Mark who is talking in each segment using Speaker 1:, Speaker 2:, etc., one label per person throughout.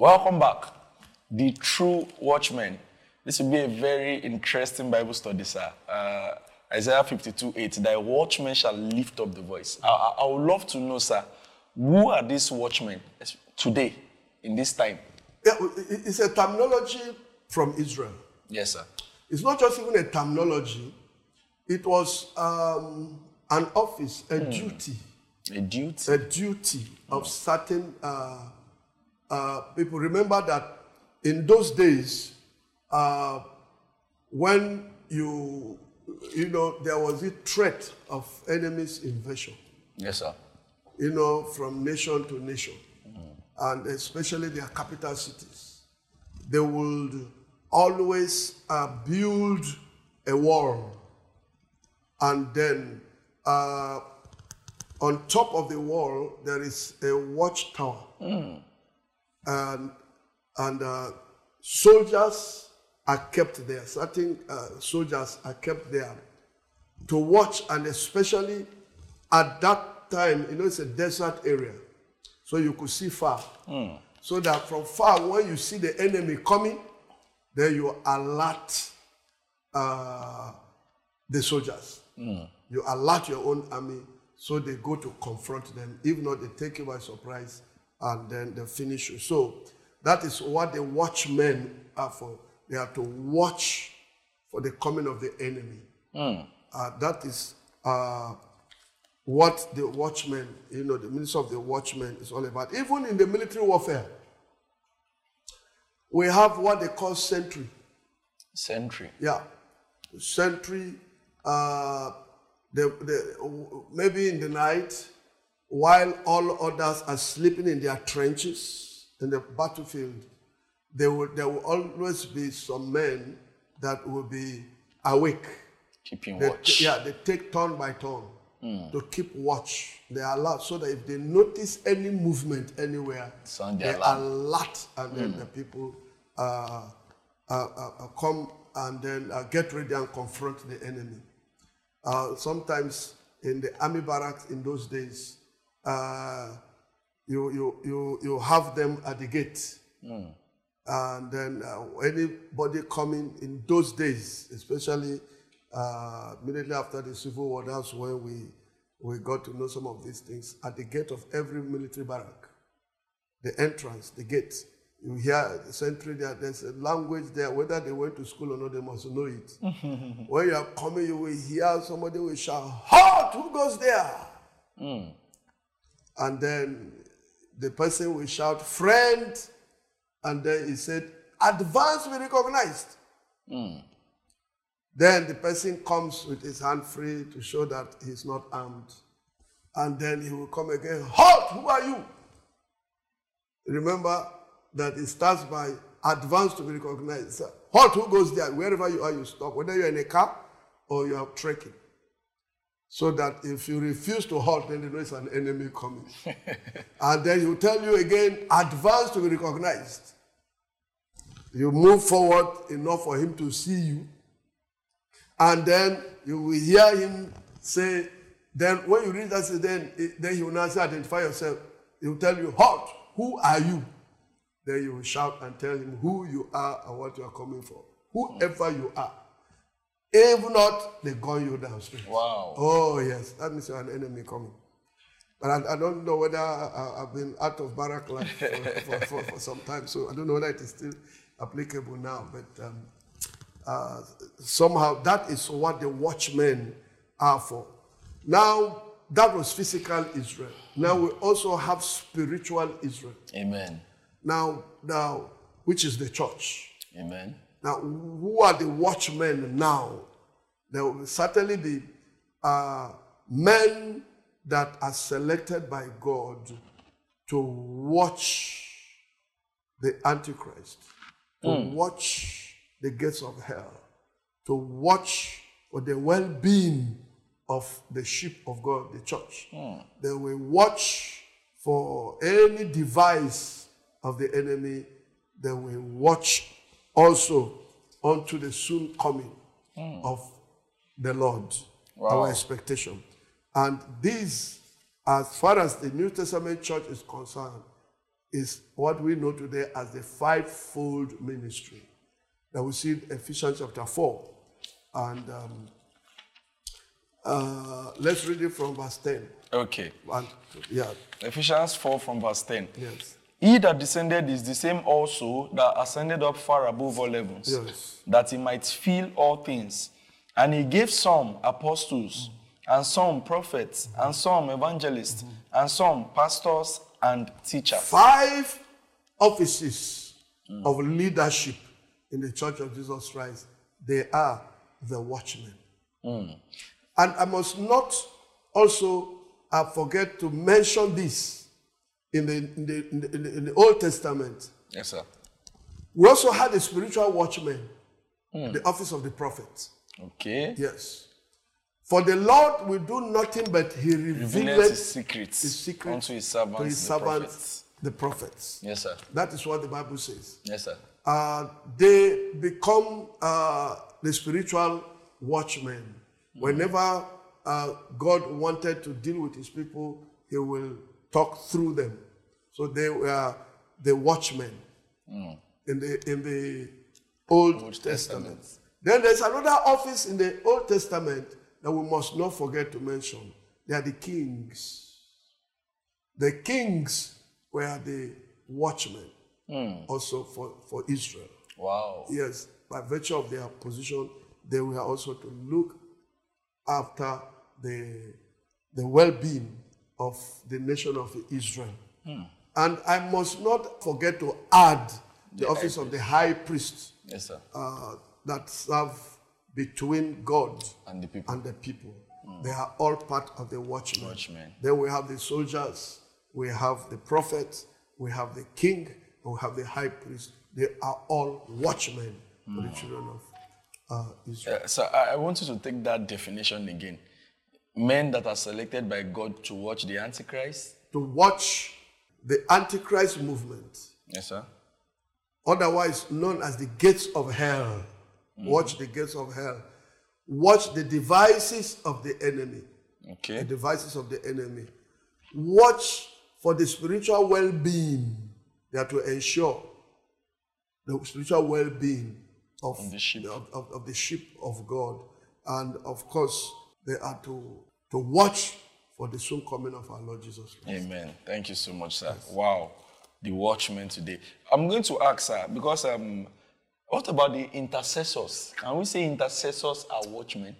Speaker 1: Welcome back. The True Watchmen. This will be a very interesting Bible study, sir. Isaiah 52:8, thy watchmen shall lift up the voice. I would love to know, sir, who are these watchmen today, in this time?
Speaker 2: Yeah, it's a terminology from Israel.
Speaker 1: Yes, sir.
Speaker 2: It's not just even a terminology. It was an office, a duty.
Speaker 1: A duty?
Speaker 2: A duty of certain people. Remember that in those days, when there was a threat of enemies' invasion.
Speaker 1: Yes, sir.
Speaker 2: From nation to nation, and especially their capital cities. They would always build a wall, and then on top of the wall there is a watchtower, and soldiers are kept there. Certain soldiers are kept there to watch, and especially at that time, it's a desert area, so you could see far. So that from far, when you see the enemy coming, then you alert the soldiers. You alert your own army, so they go to confront them. If not, they take you by surprise, and then they finish you. So that is what the watchmen are for. They are to watch for the coming of the enemy. That is what the watchmen, the ministry of the watchmen is all about. Even in the military warfare, we have what they call sentry.
Speaker 1: Sentry?
Speaker 2: Yeah. Sentry, maybe in the night, while all others are sleeping in their trenches in the battlefield, there will always be some men that will be awake.
Speaker 1: Keeping watch.
Speaker 2: They take turn by turn to keep watch. They are alert, so that if they notice any movement anywhere, they alert, and then the people come and then get ready and confront the enemy. Sometimes in the army barracks in those days, you have them at the gate. And then anybody coming in those days, especially immediately after the Civil War, that's when we got to know some of these things. At the gate of every military barrack, the entrance, the gate, you hear the sentry there, there's a language there, whether they went to school or not, they must know it. When you are coming, you will hear somebody will shout, "Halt! Who goes there?" And then the person will shout, "Friend," and then he said, "Advance, be recognized." Then the person comes with his hand free to show that he's not armed. And then he will come again, "Halt! Who are you?" Remember that it starts by advance to be recognized. Halt! Who goes there? Wherever you are, you stop. Whether you're in a car or you are trekking. So that if you refuse to halt, then you know it's an enemy coming. And then he'll tell you again, advance to be recognized. You move forward enough for him to see you. And then you will hear him say, then when you read that, then he will now say, identify yourself. He will tell you, "Halt, who are you?" Then you will shout and tell him who you are and what you are coming for. Whoever you are. If not, they gun you down straight.
Speaker 1: Wow.
Speaker 2: Oh, yes. That means you're an enemy coming. But I don't know whether I've been out of barrack life for some time, so I don't know whether it is still applicable now. But somehow that is what the watchmen are for. Now, that was physical Israel. Now we also have spiritual Israel.
Speaker 1: Amen.
Speaker 2: Now, which is the church.
Speaker 1: Amen.
Speaker 2: Now, who are the watchmen now? There will certainly be men that are selected by God to watch the Antichrist, to watch the gates of hell, to watch for the well-being of the sheep of God, the church. They will watch for any device of the enemy. They will watch also unto the soon coming of the Lord, our expectation. And this, as far as the New Testament church is concerned, is what we know today as the fivefold ministry that we see in Ephesians chapter 4. And let's read it from verse 10.
Speaker 1: Okay.
Speaker 2: And, yeah.
Speaker 1: Ephesians 4 from verse 10.
Speaker 2: Yes.
Speaker 1: He that descended is the same also that ascended up far above all heavens,
Speaker 2: Yes.
Speaker 1: that he might fill all things. And he gave some apostles, and some prophets, and some evangelists, and some pastors and teachers. 5
Speaker 2: offices of leadership in the Church of Jesus Christ. They are the watchmen. And I must not also forget to mention this in the Old Testament.
Speaker 1: Yes, sir.
Speaker 2: We also had a spiritual watchman, the office of the prophet.
Speaker 1: Okay.
Speaker 2: Yes. For the Lord will do nothing but he revealeth
Speaker 1: his secrets unto his servants,
Speaker 2: to his servants, the prophets.
Speaker 1: Yes, sir.
Speaker 2: That is what the Bible says.
Speaker 1: Yes, sir.
Speaker 2: They become the spiritual watchmen. Whenever God wanted to deal with his people, he will talk through them. So they were the watchmen in the Old Testament. Then there's another office in the Old Testament that we must not forget to mention. They are the kings. The kings were the watchmen also for Israel.
Speaker 1: Wow.
Speaker 2: Yes, by virtue of their position, they were also to look after the well-being of the nation of Israel. And I must not forget to add the office of the high priest.
Speaker 1: Yes, sir.
Speaker 2: That serve between God
Speaker 1: And the people.
Speaker 2: They are all part of the watchmen.
Speaker 1: Watchmen.
Speaker 2: Then we have the soldiers, we have the prophets, we have the king, and we have the high priest. They are all watchmen for the children of Israel.
Speaker 1: So I want you to take that definition again. Men that are selected by God to watch the Antichrist.
Speaker 2: To watch the Antichrist movement.
Speaker 1: Yes, sir.
Speaker 2: Otherwise known as the gates of hell. Watch the gates of hell. Watch the devices of the enemy.
Speaker 1: Okay.
Speaker 2: The devices of the enemy. Watch for the spiritual well-being. They are to ensure the spiritual well-being of
Speaker 1: the sheep.
Speaker 2: Of the sheep of God. And of course, they are to watch for the soon coming of our Lord Jesus Christ.
Speaker 1: Amen. Thank you so much, sir. Yes. Wow. The watchmen today. I'm going to ask, sir, because what about the intercessors? Can we say intercessors are watchmen?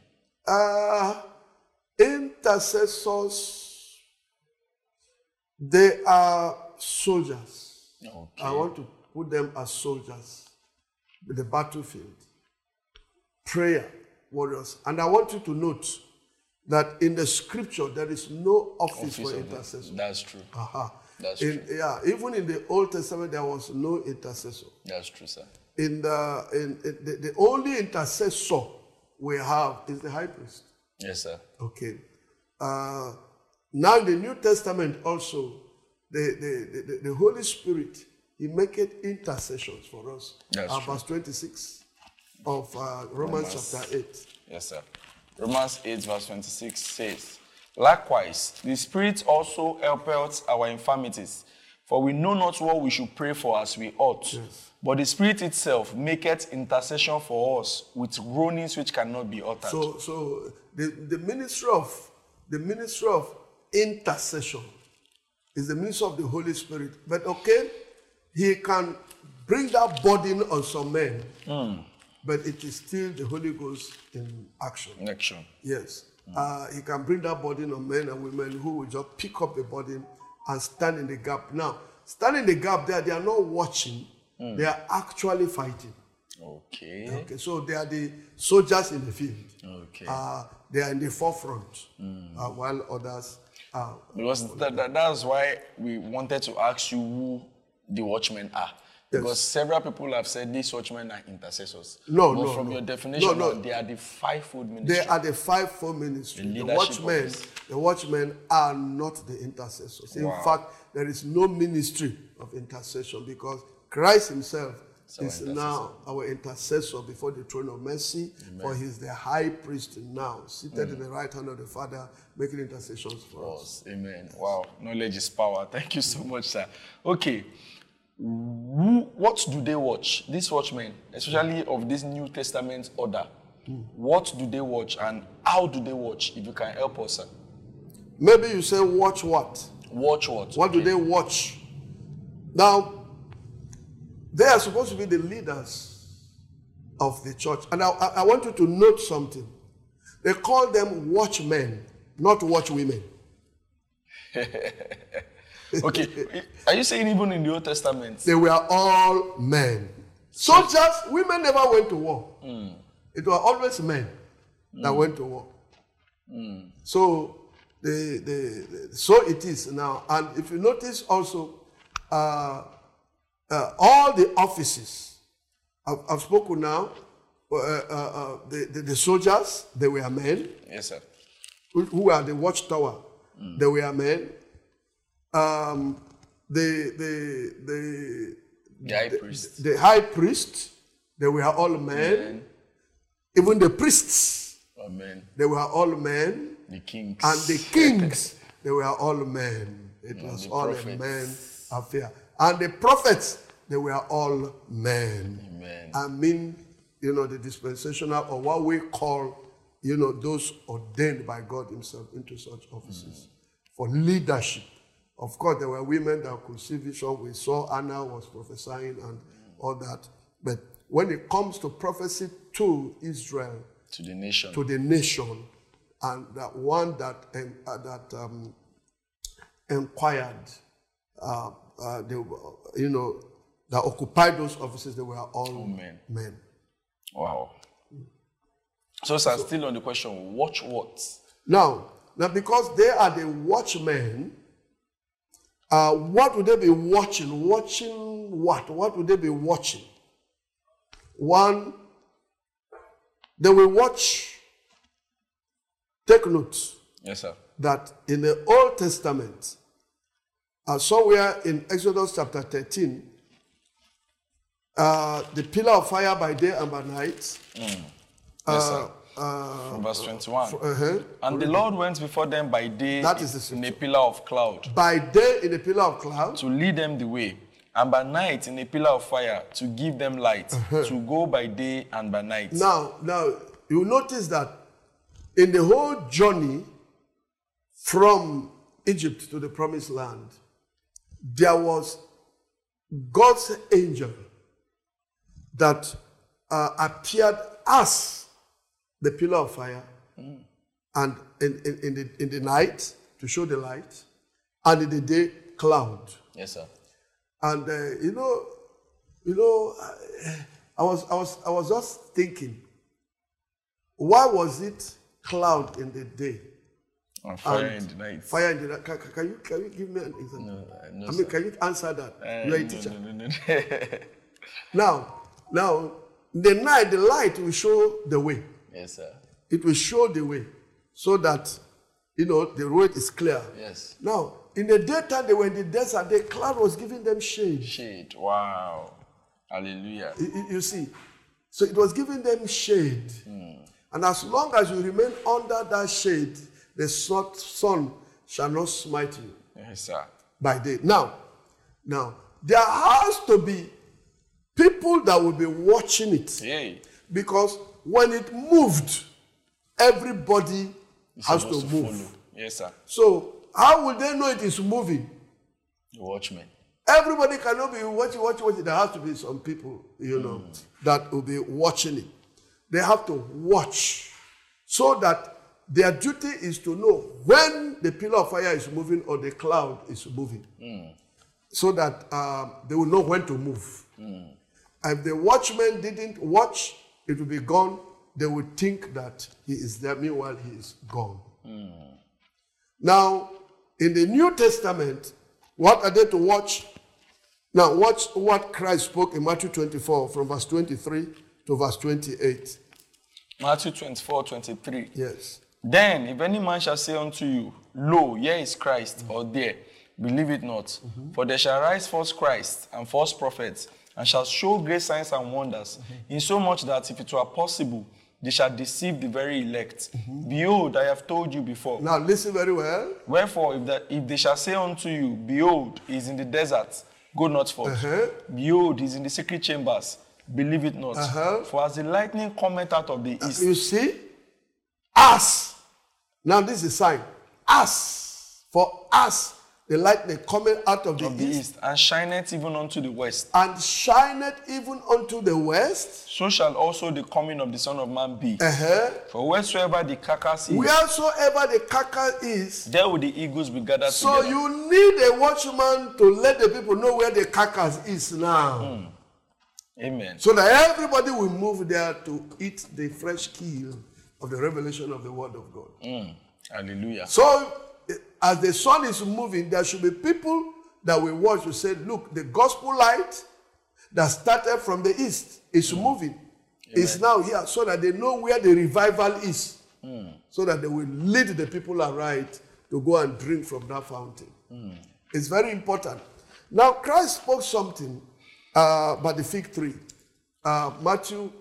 Speaker 2: Intercessors, they are soldiers.
Speaker 1: Okay.
Speaker 2: I want to put them as soldiers in the battlefield. Prayer warriors. And I want you to note that in the scripture, there is no office for intercessors.
Speaker 1: That's true. That's
Speaker 2: true. Yeah, even in the Old Testament, there was no intercessor.
Speaker 1: That's true, sir.
Speaker 2: In the only intercessor we have is the high priest.
Speaker 1: Yes, sir.
Speaker 2: Okay. Now in the New Testament also, the Holy Spirit, he maketh intercessions for us.
Speaker 1: That's true.
Speaker 2: Verse 26 of Romans chapter 8.
Speaker 1: Yes, sir. Romans 8 verse 26 says, likewise, the Spirit also helpeth our infirmities, for we know not what we should pray for as we ought. Yes. But the Spirit itself maketh intercession for us with groanings which cannot be uttered.
Speaker 2: So the ministry of intercession is the ministry of the Holy Spirit. But okay, he can bring that burden on some men. But it is still the Holy Ghost in action. Yes. He can bring that burden on men and women who will just pick up the burden and stand in the gap. Now, stand in the gap there, they are not watching. They are actually fighting.
Speaker 1: Okay.
Speaker 2: So they are the soldiers in the field.
Speaker 1: Okay.
Speaker 2: They are in the forefront, while others are.
Speaker 1: Because that's why we wanted to ask you who the watchmen are. Because several people have said these watchmen are intercessors. But from your definition, they are the fivefold ministry.
Speaker 2: They are the fivefold ministry. The watchmen are not the intercessors. In fact, there is no ministry of intercession because Christ himself is now our intercessor before the throne of mercy. Amen. For he is the high priest now, seated in the right hand of the Father, making intercessions for us.
Speaker 1: Amen. Wow. Knowledge is power. Thank you so much, sir. Okay. What do they watch? These watchmen, especially of this New Testament order, what do they watch and how do they watch? If you can help us, sir.
Speaker 2: Maybe you say, watch what?
Speaker 1: Watch what?
Speaker 2: What do they watch? Now, they are supposed to be the leaders of the church. And I want you to note something. They call them watchmen, not watchwomen.
Speaker 1: Okay. Are you saying even in the Old Testament?
Speaker 2: They were all men. Soldiers, women never went to war. It was always men that went to war. So, so it is now. And if you notice also, all the offices, I've spoken now, the soldiers, they were men.
Speaker 1: Yes, sir.
Speaker 2: Who are the watchtower, they were men. The high priest, they were all men. Even the priests,
Speaker 1: amen.
Speaker 2: They were all men.
Speaker 1: The kings.
Speaker 2: And the kings, they were all men. It was all prophets. A man affair. And the prophets, they were all men.
Speaker 1: Amen.
Speaker 2: I mean, the dispensational, or what we call, those ordained by God himself into such offices for leadership. Of course, there were women that could see vision. We saw Anna was prophesying and all that. But when it comes to prophecy to Israel,
Speaker 1: to the nation,
Speaker 2: and that one that inquired, that occupied those offices, they were all men.
Speaker 1: Wow. So, sir, still on the question, watch what?
Speaker 2: Now because they are the watchmen, what would they be watching? Watching what? What would they be watching? One, they will watch, take note.
Speaker 1: Yes, sir.
Speaker 2: That in the Old Testament, somewhere in Exodus chapter 13, the pillar of fire by day and by night.
Speaker 1: Yes, sir. From verse 21. And the Lord went before them by day in a pillar of cloud.
Speaker 2: By day in a pillar of cloud.
Speaker 1: To lead them the way. And by night in a pillar of fire to give them light. To go by day and by night.
Speaker 2: Now, you notice that in the whole journey from Egypt to the promised land, there was God's angel that appeared as the pillar of fire, and in the night to show the light, and in the day cloud.
Speaker 1: Yes, sir.
Speaker 2: And I was just thinking, why was it cloud in the day
Speaker 1: and fire in the night?
Speaker 2: Fire in the night. Can you give me an example? No, I mean, can you answer that? You are a teacher.
Speaker 1: No.
Speaker 2: Now, the night, the light will show the way.
Speaker 1: Yes, sir.
Speaker 2: It will show the way so that, the road is clear.
Speaker 1: Yes.
Speaker 2: Now, in the daytime, they were in the desert. The cloud was giving them shade.
Speaker 1: Shade. Wow. Hallelujah.
Speaker 2: You see. So it was giving them shade. And as long as you remain under that shade, the sun shall not smite you.
Speaker 1: Yes, sir.
Speaker 2: By day. Now, there has to be people that will be watching it.
Speaker 1: Yay.
Speaker 2: Because when it moved, everybody has to move.
Speaker 1: Follow. Yes, sir.
Speaker 2: So, how will they know it is moving?
Speaker 1: The watchmen.
Speaker 2: Everybody cannot be watching. There has to be some people, that will be watching it. They have to watch so that their duty is to know when the pillar of fire is moving or the cloud is moving. So that they will know when to move. If the watchman didn't watch, it will be gone. They would think that he is there. Meanwhile, he is gone. Now, in the New Testament, what are they to watch? Now, watch what Christ spoke in Matthew 24 from verse 23 to verse 28.
Speaker 1: Matthew 24, 23.
Speaker 2: Yes.
Speaker 1: Then, if any man shall say unto you, Lo, here is Christ, or there, believe it not. For there shall rise false Christ and false prophets, and shall show great signs and wonders, insomuch that if it were possible, they shall deceive the very elect. Behold, I have told you before.
Speaker 2: Now listen very well.
Speaker 1: Wherefore, if they shall say unto you, behold, he is in the desert, go not forth. Behold, he is in the secret chambers, believe it not. For as the lightning cometh out of the east.
Speaker 2: You see? Us. Now this is a sign. Us. For us, the lightning coming out of the east,
Speaker 1: and shineth even unto the west.
Speaker 2: And shineth even unto the west.
Speaker 1: So shall also the coming of the Son of Man be. For wheresoever the carcass is,
Speaker 2: wheresoever the carcass is,
Speaker 1: there will the eagles be gathered
Speaker 2: so
Speaker 1: together.
Speaker 2: You need a watchman to let the people know where the carcass is now.
Speaker 1: Amen.
Speaker 2: So that everybody will move there to eat the fresh kill of the revelation of the word of God.
Speaker 1: Hallelujah.
Speaker 2: So as the sun is moving, there should be people that will watch to say, look, the gospel light that started from the east is moving. It's now here, so that they know where the revival is. So that they will lead the people aright to go and drink from that fountain. It's very important. Now, Christ spoke something about the fig tree. Matthew,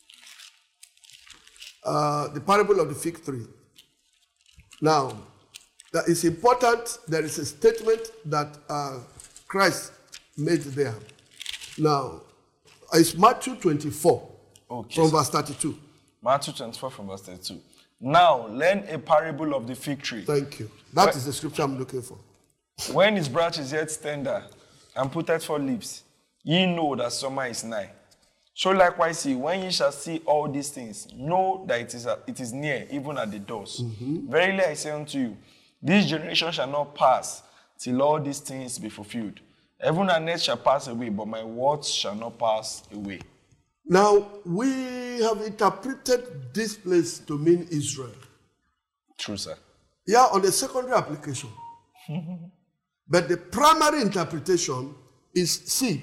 Speaker 2: the parable of the fig tree. Now, that is important. There is a statement that Christ made there. Now, it's Matthew 24, from verse 32.
Speaker 1: Matthew 24 from verse 32. Now, learn a parable of the fig tree.
Speaker 2: Thank you. That is the scripture I'm looking for.
Speaker 1: When his branch is yet tender and putteth forth leaves, ye know that summer is nigh. So likewise, when ye shall see all these things, know that it is near, even at the doors. Verily I say unto you, this generation shall not pass till all these things be fulfilled. Heaven and earth shall pass away, but my words shall not pass away.
Speaker 2: Now, we have interpreted this place to mean Israel.
Speaker 1: True, sir.
Speaker 2: Yeah, on the secondary application. But the primary interpretation is C.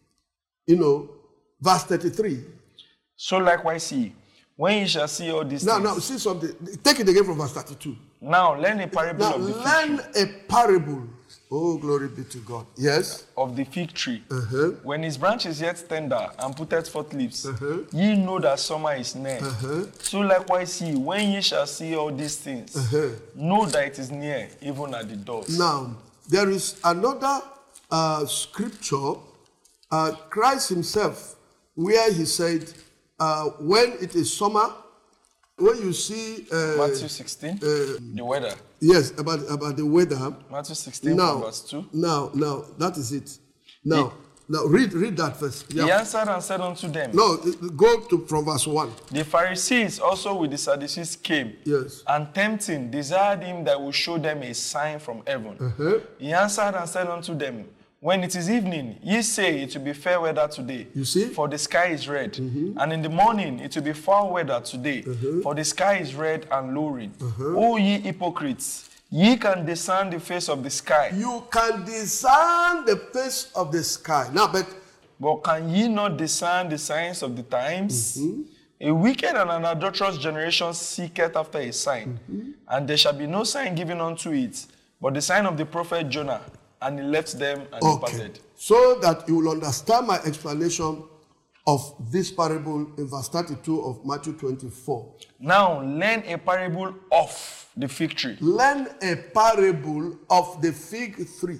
Speaker 2: Verse 33.
Speaker 1: So likewise, when ye shall see all these things.
Speaker 2: Now, see something. Take it again from verse 32.
Speaker 1: Now, learn a parable of the fig tree.
Speaker 2: Learn a parable. Oh, glory be to God. Yes.
Speaker 1: Of the fig tree. When his branch is yet tender and putteth forth leaves, ye know that summer is near. So likewise, when ye shall see all these things, know that it is near, even at the doors.
Speaker 2: Now, there is another scripture, Christ himself, where he said, when it is summer, when you see
Speaker 1: Matthew 16, the weather.
Speaker 2: Yes, about the weather.
Speaker 1: Matthew 16, verse 2.
Speaker 2: Now, that is it. Now, read that verse. Yeah.
Speaker 1: He answered and said unto them.
Speaker 2: No, go from verse 1.
Speaker 1: The Pharisees also with the Sadducees came.
Speaker 2: Yes.
Speaker 1: And tempting desired him that would show them a sign from heaven. He answered and said unto them, when it is evening, ye say it will be fair weather today.
Speaker 2: You see?
Speaker 1: For the sky is red. And in the morning it will be foul weather today. For the sky is red and lowering. O ye hypocrites, ye can discern the face of the sky.
Speaker 2: You can discern the face of the sky. Now,
Speaker 1: but can ye not discern the signs of the times? A wicked and an adulterous generation seeketh after a sign. And there shall be no sign given unto it, but the sign of the prophet Jonah. And he left them and departed.
Speaker 2: So that you will understand my explanation of this parable in verse 32 of Matthew 24.
Speaker 1: Now, learn a parable of the fig tree.
Speaker 2: Learn a parable of the fig tree.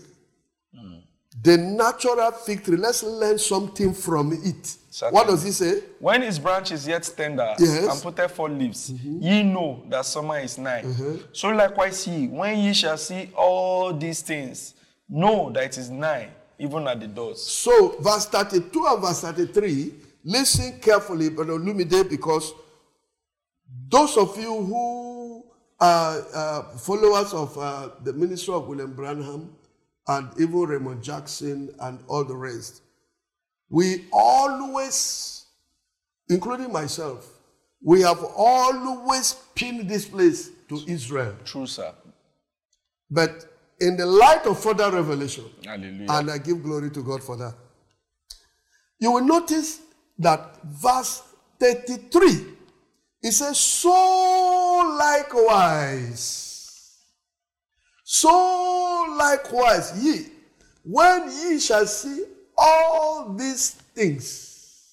Speaker 2: The natural fig tree. Let's learn something from it. Certainly. What does he say?
Speaker 1: When his branch is yet tender and putteth forth leaves, ye know that summer is nigh. So likewise when ye shall see all these things, know that it is nigh, even at the doors.
Speaker 2: So, verse 32 and verse 33, listen carefully, Brother Olumide, because those of you who are followers of the ministry of William Branham and even Raymond Jackson and all the rest, we always, including myself, we have always pinned this place to Israel.
Speaker 1: True, sir.
Speaker 2: But in the light of further revelation,
Speaker 1: hallelujah,
Speaker 2: and I give glory to God for that, you will notice that verse 33, it says, so likewise, ye, when ye shall see all these things,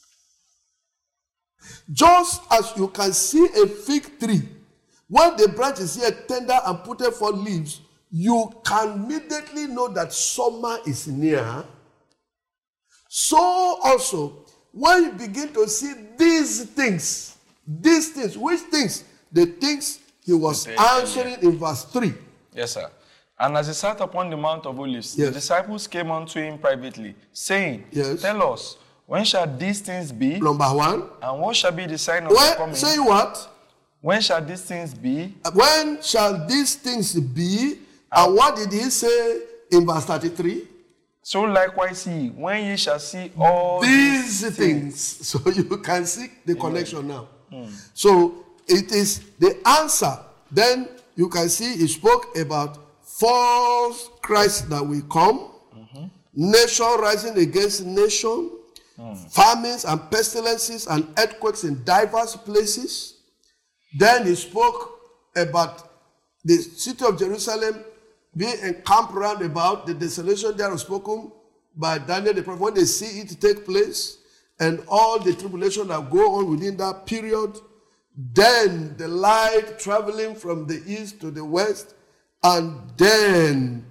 Speaker 2: just as you can see a fig tree, when the branch is here tender and putteth forth leaves, you can immediately know that summer is near. So also, when you begin to see these things, which things? The things he was answering in verse 3.
Speaker 1: Yes, sir. And as he sat upon the Mount of Olives, the disciples came unto him privately, saying, Tell us, when shall these things be?
Speaker 2: Number 1.
Speaker 1: And what shall be the sign of the coming?
Speaker 2: Say what?
Speaker 1: When shall these things be?
Speaker 2: When shall these things be? And what did he say in verse 33?
Speaker 1: So likewise he, when ye shall see all
Speaker 2: these things. So you can see the connection now. So it is the answer. Then you can see he spoke about false Christ that will come, nation rising against nation, famines and pestilences and earthquakes in diverse places. Then he spoke about the city of Jerusalem being encamped round about, the desolation there was spoken by Daniel the prophet, when they see it take place, and all the tribulation that go on within that period. Then the light traveling from the east to the west, and then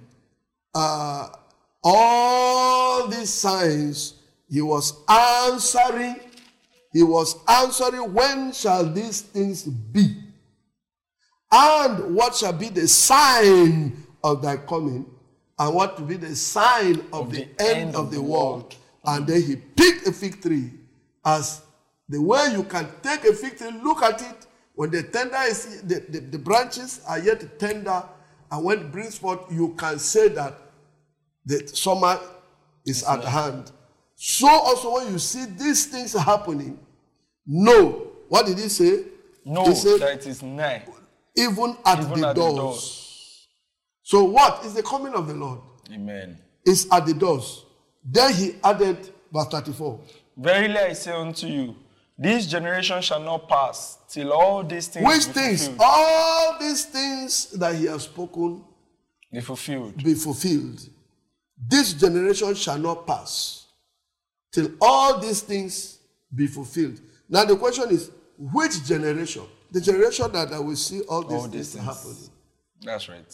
Speaker 2: all these signs he was answering. He was answering, when shall these things be? And what shall be the sign of thy coming? And what will be the sign of the end of the world? And then he picked a fig tree as the way you can take a fig tree, look at it, when the tender is, the branches are yet tender, and when it brings forth, you can say that the summer is at hand. So also when you see these things happening, know. What did he say?
Speaker 1: No,
Speaker 2: he said,
Speaker 1: that it is nigh.
Speaker 2: Even at the doors. So what is the coming of the Lord?
Speaker 1: Amen.
Speaker 2: Is at the doors. Then he added verse 34.
Speaker 1: Verily I say unto you, this generation shall not pass till all these things
Speaker 2: Which
Speaker 1: be
Speaker 2: things?
Speaker 1: fulfilled.
Speaker 2: All these things that he has spoken
Speaker 1: Be fulfilled.
Speaker 2: be fulfilled. This generation shall not pass till all these things be fulfilled. Now the question is, which generation? The generation that I will see all these things happening.
Speaker 1: That's right.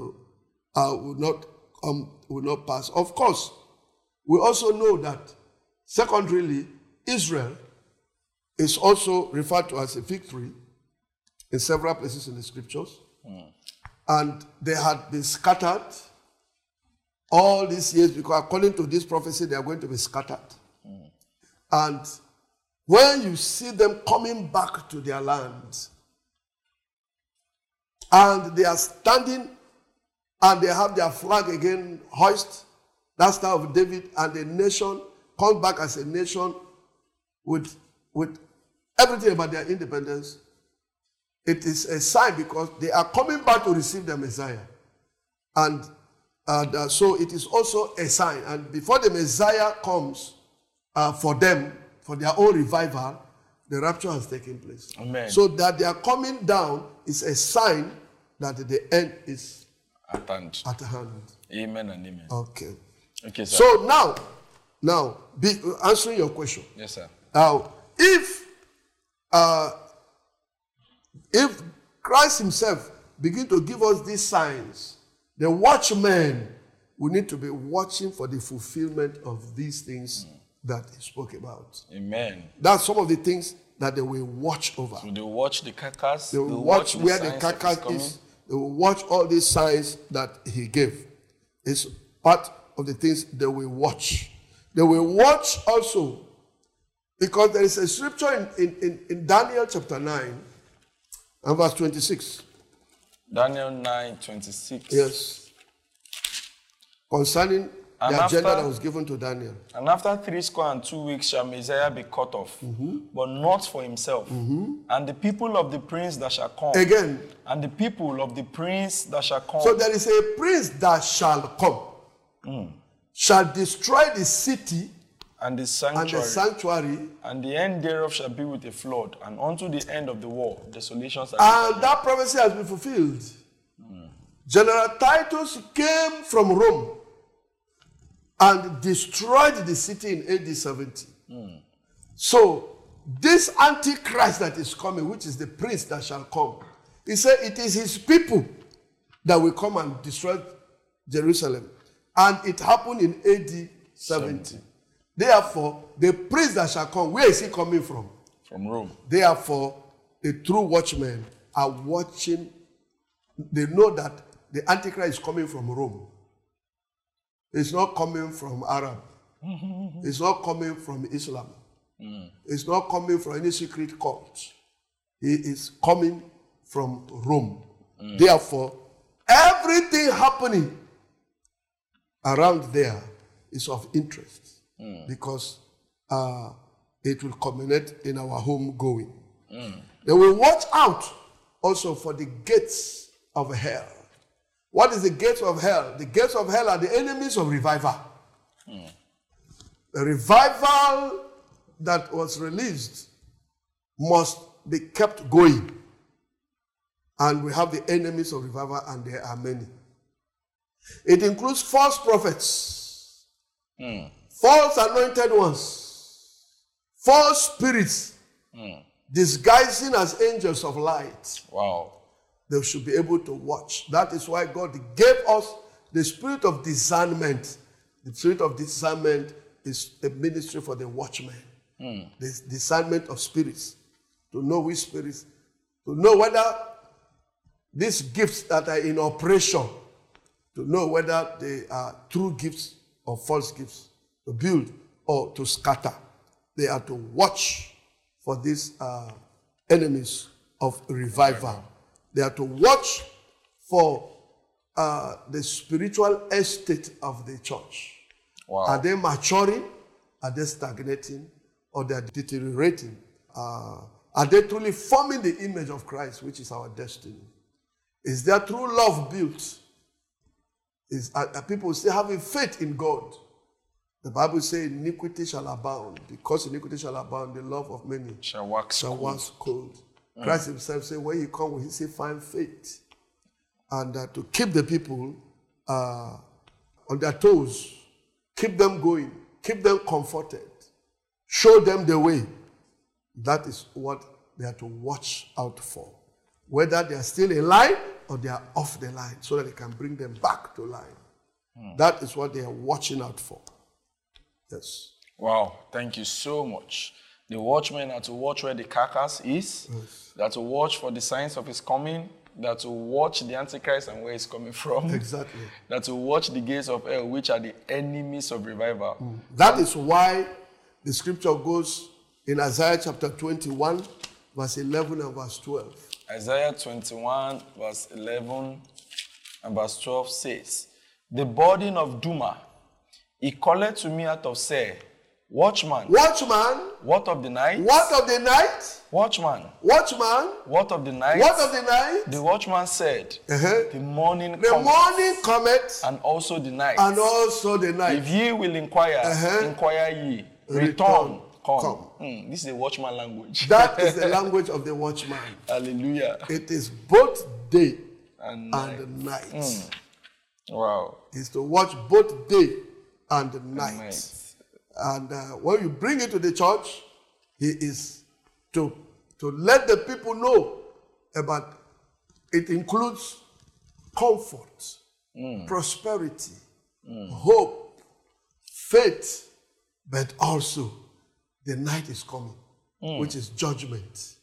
Speaker 2: Will not pass. Of course, we also know that secondarily, Israel is also referred to as a fig tree in several places in the scriptures. And they had been scattered all these years because according to this prophecy, they are going to be scattered. And when you see them coming back to their land, and they are standing and they have their flag again hoist, that's that of David, and the nation comes back as a nation with everything about their independence, it is a sign because they are coming back to receive the Messiah. And so it is also a sign. And before the Messiah comes for them, for their own revival, the rapture has taken place.
Speaker 1: Amen.
Speaker 2: So that they are coming down is a sign that the end is
Speaker 1: at hand. Amen and amen.
Speaker 2: Okay.
Speaker 1: Okay, sir.
Speaker 2: So now, answering your question.
Speaker 1: Yes, sir.
Speaker 2: Now, if Christ himself begin to give us these signs, the watchmen will need to be watching for the fulfillment of these things that he spoke about.
Speaker 1: Amen.
Speaker 2: That's some of the things that they will watch over.
Speaker 1: So they will watch the carcass.
Speaker 2: They will watch where the carcass is. They will watch all these signs that he gave. It's part of the things they will watch. They will watch also because there is a scripture in Daniel chapter 9 and verse 26.
Speaker 1: Daniel 9:26.
Speaker 2: Yes. Concerning the agenda that was given to Daniel.
Speaker 1: And after 62 weeks shall Messiah be cut off, but not for himself. And the people of the prince that shall come.
Speaker 2: Again.
Speaker 1: And the people of the prince that shall come.
Speaker 2: So there is a prince that shall come. Shall destroy the city
Speaker 1: and the sanctuary. And the end thereof shall be with a flood. And unto the end of the war, desolation shall be.
Speaker 2: And that prophecy has been fulfilled. General Titus came from Rome. and destroyed the city in AD 70. So this Antichrist that is coming, which is the prince that shall come, he said it is his people that will come and destroy Jerusalem. And it happened in AD 70. Therefore, the prince that shall come, where is he coming from?
Speaker 1: From Rome.
Speaker 2: Therefore, the true watchmen are watching. They know that the Antichrist is coming from Rome. It's not coming from Arab. It's not coming from Islam. It's not coming from any secret cult. He is coming from Rome. Therefore, everything happening around there is of interest because it will culminate in our home going. They will watch out also for the gates of hell. What is the gates of hell? The gates of hell are the enemies of revival. The revival that was released must be kept going. And we have the enemies of revival, and there are many. It includes false prophets, false anointed ones, false spirits, disguising as angels of light.
Speaker 1: Wow.
Speaker 2: They should be able to watch. That is why God gave us the spirit of discernment. The spirit of discernment is a ministry for the watchmen. The discernment of spirits. To know which spirits. To know whether these gifts that are in operation, to know whether they are true gifts or false gifts. To build or to scatter. They are to watch for these enemies of revival. They are to watch for the spiritual estate of the church.
Speaker 1: Wow.
Speaker 2: Are they maturing? Are they stagnating? Or they are deteriorating? Are they truly forming the image of Christ, which is our destiny? Is their true love built? Are people still having faith in God? The Bible says iniquity shall abound. Because iniquity shall abound, the love of many
Speaker 1: Shall wax
Speaker 2: cold. Christ himself said, when he comes, will he say find faith? And to keep the people on their toes, keep them going, keep them comforted, show them the way. That is what they are to watch out for. Whether they are still in line or they are off the line, so that they can bring them back to line. That is what they are watching out for. Yes.
Speaker 1: Wow, thank you so much. The watchmen are to watch where the carcass is. Yes. They are to watch for the signs of his coming. They are to watch the Antichrist and where he's coming from.
Speaker 2: Exactly.
Speaker 1: They are to watch the gates of hell, which are the enemies of revival.
Speaker 2: That is why the scripture goes in Isaiah chapter 21, verse 11 and verse 12.
Speaker 1: Isaiah 21, verse 11 and verse 12 says, the burden of Duma, he called to me out of Seir, Watchman.
Speaker 2: Watchman.
Speaker 1: What of the night?
Speaker 2: What of the night?
Speaker 1: Watchman.
Speaker 2: Watchman.
Speaker 1: What of the night?
Speaker 2: What of the night?
Speaker 1: The watchman said, the morning cometh.
Speaker 2: The morning cometh.
Speaker 1: And also the night.
Speaker 2: And also the night.
Speaker 1: If ye will inquire, inquire ye. Return, come. This is the watchman language.
Speaker 2: That is the language of the watchman.
Speaker 1: Hallelujah.
Speaker 2: It is both day
Speaker 1: and
Speaker 2: night.
Speaker 1: Wow.
Speaker 2: It's to watch both day and night. And when you bring it to the church, he is to let the people know about it. Includes comfort, prosperity, hope, faith, but also the night is coming, which is judgment,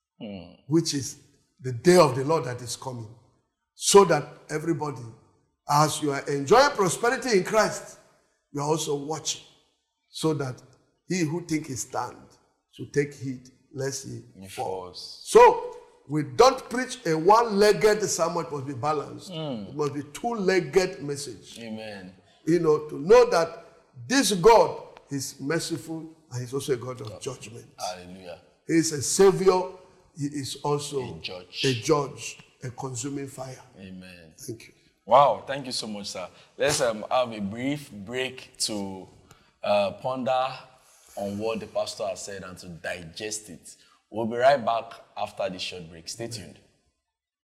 Speaker 2: which is the day of the Lord that is coming. So that everybody, as you are enjoying prosperity in Christ, you are also watching. So that he who think he stand should take heed lest he falls. So we don't preach a one-legged sermon. It must be balanced. It must be two-legged message.
Speaker 1: Amen.
Speaker 2: To know that this God is merciful and he's also a God of judgment.
Speaker 1: Hallelujah.
Speaker 2: He is a savior. He is also
Speaker 1: a
Speaker 2: judge, a consuming fire.
Speaker 1: Amen.
Speaker 2: Thank you.
Speaker 1: Wow, thank you so much, sir. Let's have a brief break to ponder on what the pastor has said and to digest it. We'll be right back after this short break. Stay tuned.